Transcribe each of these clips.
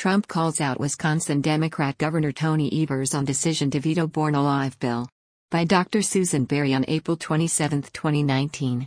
Trump calls out Wisconsin Democrat Governor Tony Evers on decision to veto Born Alive bill. By Dr. Susan Berry on April 27, 2019.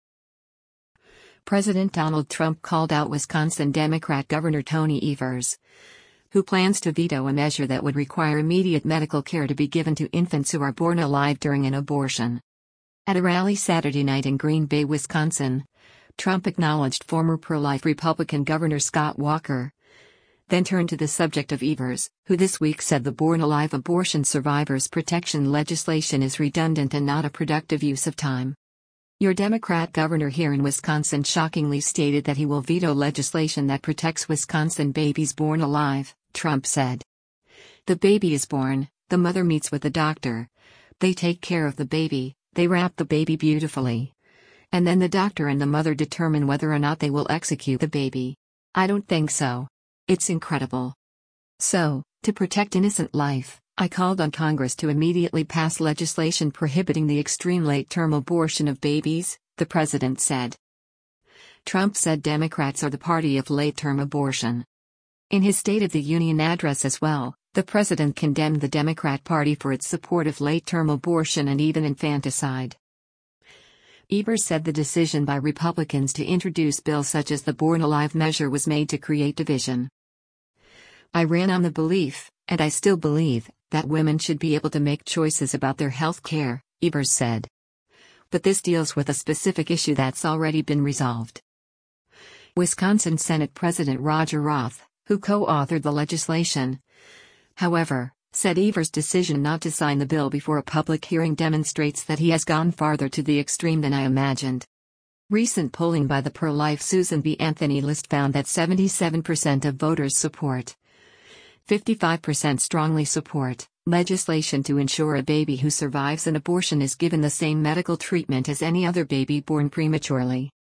President Donald Trump called out Wisconsin Democrat Governor Tony Evers, who plans to veto a measure that would require immediate medical care to be given to infants who are born alive during an abortion. At a rally Saturday night in Green Bay, Wisconsin, Trump acknowledged former pro-life Republican Governor Scott Walker, then turned to the subject of Evers, who this week said the Born Alive abortion survivors protection legislation is redundant and not a productive use of time. Your Democrat governor here in Wisconsin shockingly stated that he will veto legislation that protects Wisconsin babies born alive, Trump said. The baby is born, the mother meets with the doctor. They take care of the baby, they wrap the baby beautifully. And then the doctor and the mother determine whether or not they will execute the baby. I don't think so. It's incredible. So, to protect innocent life, I called on Congress to immediately pass legislation prohibiting the extreme late-term abortion of babies, the president said. Trump said Democrats are the party of late-term abortion. In his State of the Union address as well, the president condemned the Democrat Party for its support of late-term abortion and even infanticide. Evers said the decision by Republicans to introduce bills such as the Born Alive measure was made to create division. I ran on the belief, and I still believe, that women should be able to make choices about their health care, Evers said. But this deals with a specific issue that's already been resolved. Wisconsin Senate President Roger Roth, who co-authored the legislation, however, said Evers' decision not to sign the bill before a public hearing demonstrates that he has gone farther to the extreme than I imagined. Recent polling by the pro-life Susan B. Anthony list found that 77% of voters support, 55% strongly support, legislation to ensure a baby who survives an abortion is given the same medical treatment as any other baby born prematurely.